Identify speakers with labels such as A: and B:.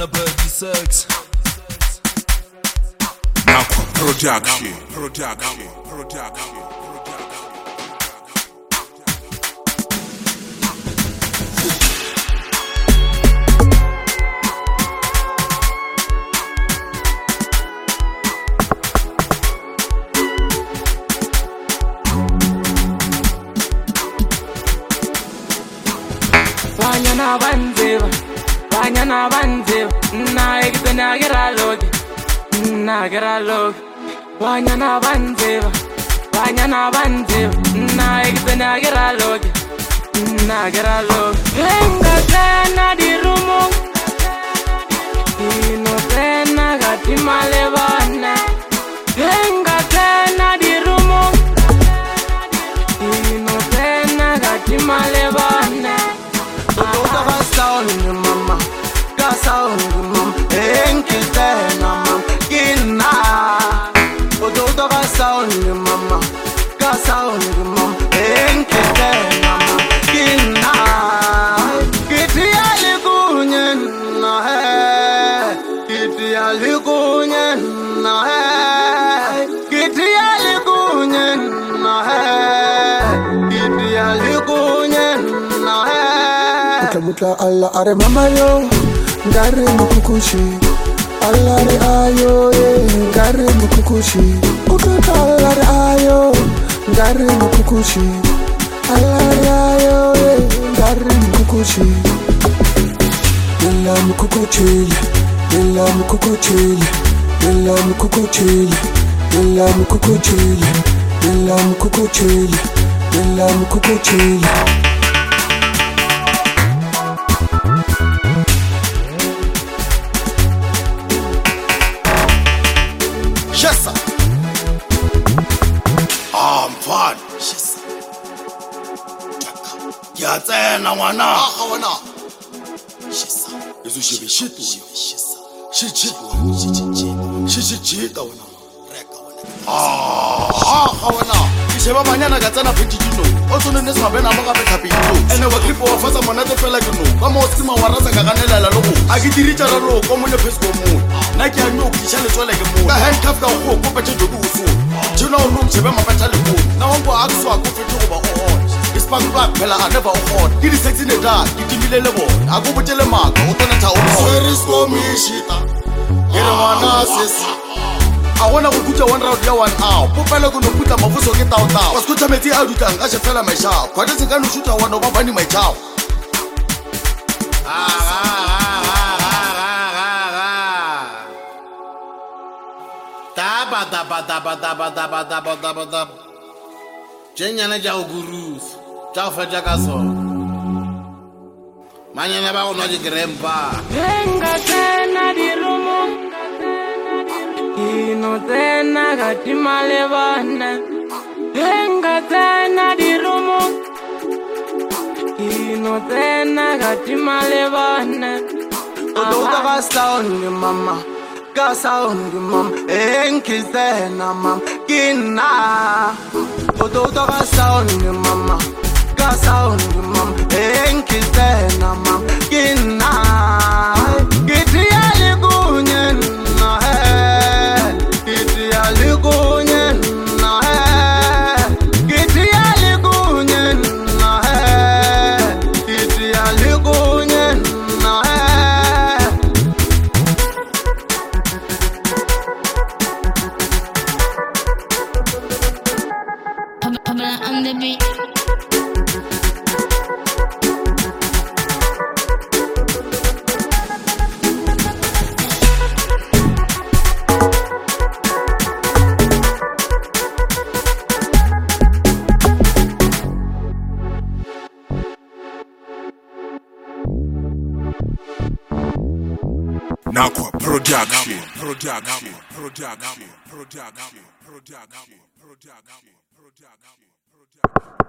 A: na Birdie Sex.
B: Nakwa Production.
C: Banyana banzeba, na ekitena geraloge, na geraloge. Banyana banzeba, na ekitena geraloge, na geraloge. Venga tena di rumo, ino tena gati malevana. Venga tena di rumo, ino tena gati malevana.
D: Mama, sound mama, enkitena mama, kina. Ododo ka sound mama, enkitena mama, kina. Kiti alikunye na he, kiti alikunye na he, kiti alikunye na he, kiti alikunye na he. Kamuta Allah are mama yo. Gare mukukuchi, alare ayo, gare mukukuchi. Ukuta alare ayo, gare mukukuchi, alare ayo, gare mukukuchi. Ella mukukuchi, ella mukukuchi, ella mukukuchi, ella mukukuchi, ella mukukuchi, ella mukukuchi.
B: Fun. Ya tsena ngwana. Ga wena. Shisa. Yesu shebe shit wena. Shit wena. Shit wena. Reka wena. Ga wena. Ke sheba banyana ka tsena pheditino. O tsone ne sa bena mo ka phapelo. Ene wa clip wa fasa monate fela ke no. Ka mo stima wa rasa ka kanelela lo go. A ke dirita ra lo ko mo le phesco mo. Na ke a nyo ke tshale tswele ke mo. Ka handcuff ka go ko petse do go so. Jona o no tshebe mapatsa le mo. Na wango a tswa go fete go ba o. Ispank black phela a never o. Ke di sexy ne da, ke timile le bona. A go botele maka, o tona tha o. Sweris ko mi shita. Ke re mwana sesi. A wona go kutla one round ya 1 hour. Popela go no kutla mafuso ke tao. Wa skutla metsi a dutang a shefela mai shao. Khwate se ka no shuta wa no ba bani mai chao. Daba. Jenyana ja ogurus. Ja faja ka so. Manyana ba ono di grandpa.
C: Venga tena di rumo. Ino tena gati malevana. Venga tena di rumo. Ino tena gati malevana.
D: Ododo ka sound mama. Ka sound mama, enkitena mama, kina. Ododo ka sound mama, enkitena mama, kina. Kiti alikunye na he, kiti alikunye na he, kiti alikunye na he, kiti alikunye na he.
E: On the beat.
B: Nakwa Production.